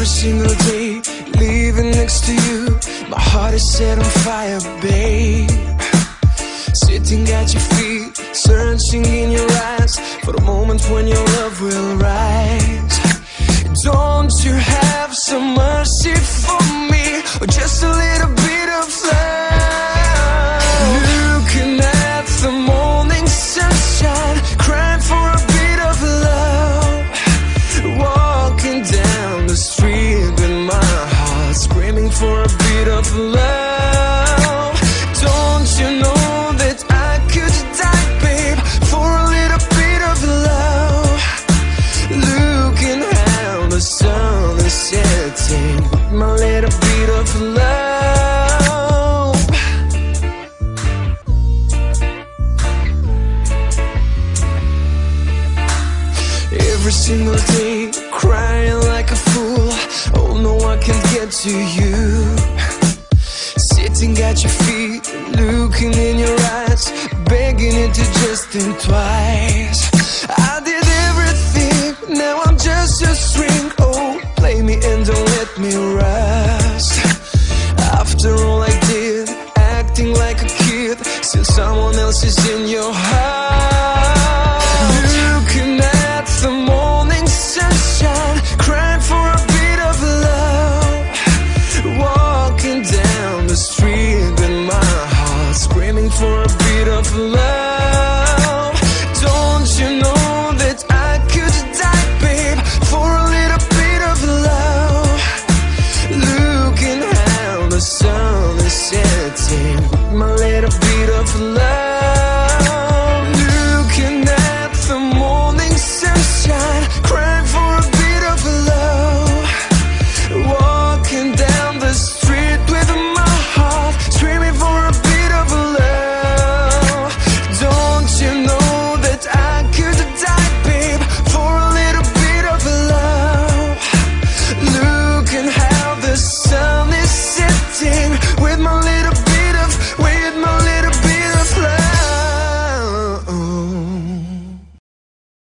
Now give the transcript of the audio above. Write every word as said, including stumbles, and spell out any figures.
Every single day, living next to you, my heart is set on fire, babe. Sitting at your feet, searching in your eyes for the moment when your love will rise. Don't you have some mercy for me, or just a little bit of love? Looking at the morning sunshine, crying for a bit of love. Walking down the street with my heart screaming for a bit of love. Don't you know that I could die, babe, for a little bit of love? Looking how the sun is setting with my little bit of love. Every single day, crying like a fool. Oh no, I can't get to you. Sitting at your feet, looking in your eyes, begging you to just think twice. I did everything, now I'm just a string